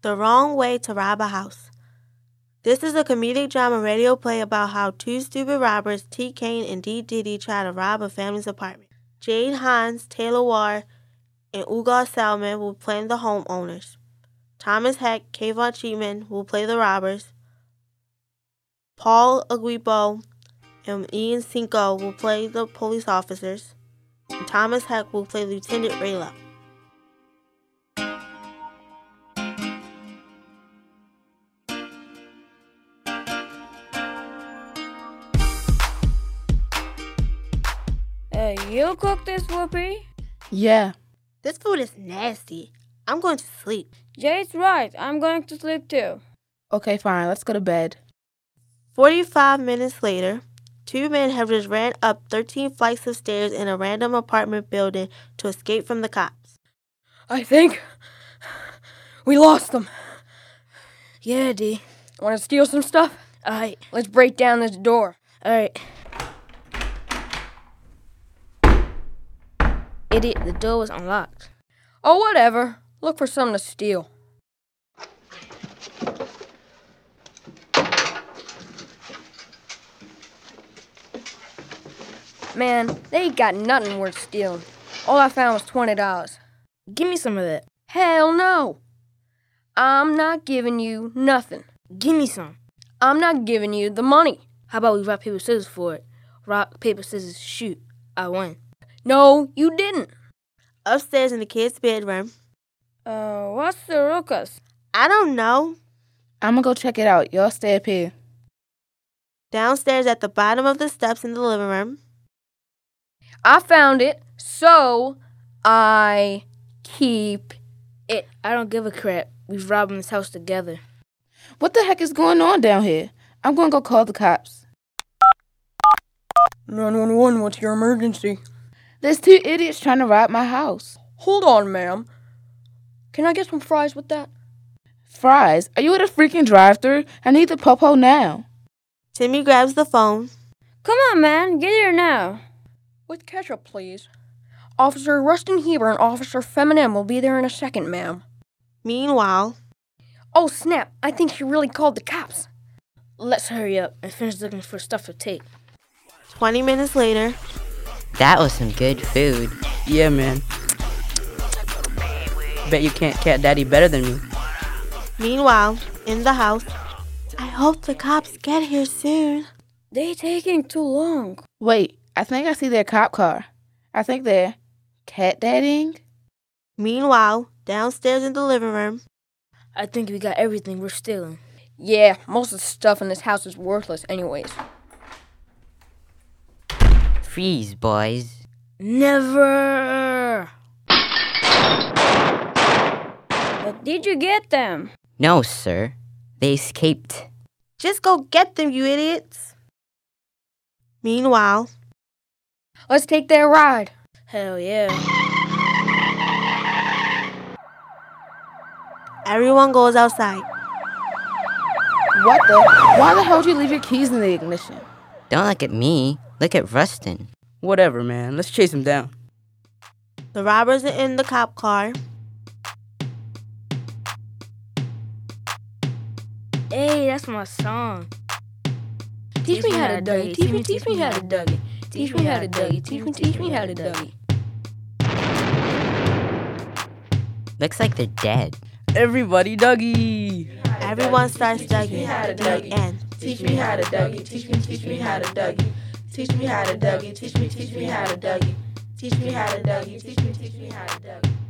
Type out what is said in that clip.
The Wrong Way to Rob a House. This is a comedic drama radio play about how two stupid robbers, T. Kane and D. Diddy, try to rob a family's apartment. Jade Hines, Taylor Warr, and Ugal Salman will play the homeowners. Thomas Heck, Kayvon Cheatman will play the robbers. Paul Aguipo and Ian Cinco will play the police officers. And Thomas Heck will play Lieutenant Rayla. Hey, you cook this, Whoopi? Yeah. This food is nasty. I'm going to sleep. Jade's right. I'm going to sleep too. Okay, fine. Let's go to bed. 45 minutes later, two men have just ran up 13 flights of stairs in a random apartment building to escape from the cops. I think we lost them. Yeah, D. Want to steal some stuff? Alright. Let's break down this door. Alright. Idiot, the door was unlocked. Oh, whatever. Look for something to steal. Man, they ain't got nothing worth stealing. All I found was $20. Give me some of that. Hell no. I'm not giving you nothing. Give me some. I'm not giving you the money. How about we rock, paper, scissors for it? Rock, paper, scissors, shoot. I won. No, you didn't. Upstairs in the kids' bedroom. What's the ruckus? I don't know. I'm gonna go check it out. Y'all stay up here. Downstairs at the bottom of the steps in the living room. I found it, so I keep it. I don't give a crap. We've robbed this house together. What the heck is going on down here? I'm gonna go call the cops. 911, what's your emergency? There's two idiots trying to rob my house. Hold on, ma'am. Can I get some fries with that? Fries? Are you at a freaking drive-thru? I need the popo now. Timmy grabs the phone. Come on, man. Get here now. With ketchup, please. Officer Rustin Heber and Officer Feminem will be there in a second, ma'am. Meanwhile, oh, snap. I think she really called the cops. Let's hurry up and finish looking for stuff to take. 20 minutes later. That was some good food. Yeah, man. Bet you can't cat daddy better than me. Meanwhile, in the house. I hope the cops get here soon. They taking too long. Wait, I think I see their cop car. I think they're cat daddying. Meanwhile, downstairs in the living room. I think we got everything we're stealing. Yeah, most of the stuff in this house is worthless anyways. Freeze, boys. Never! But did you get them? No, sir. They escaped. Just go get them, you idiots. Meanwhile, let's take their ride. Hell yeah. Everyone goes outside. What the? Why the hell did you leave your keys in the ignition? Don't look at me. Look at Rustin. Whatever, man. Let's chase him down. The robbers are in the cop car. Hey, that's my song. Teach me how to Dougie. Teach me how to Dougie. Teach me how to Dougie. Teach me how to Dougie. Looks like they're dead. Everybody, Dougie. Everyone starts Dougie. The end. Teach me how to Dougie. Teach me how to Dougie. Teach me how to Dougie. Teach me how to Dougie. Teach me how to Dougie. Teach me how to Dougie.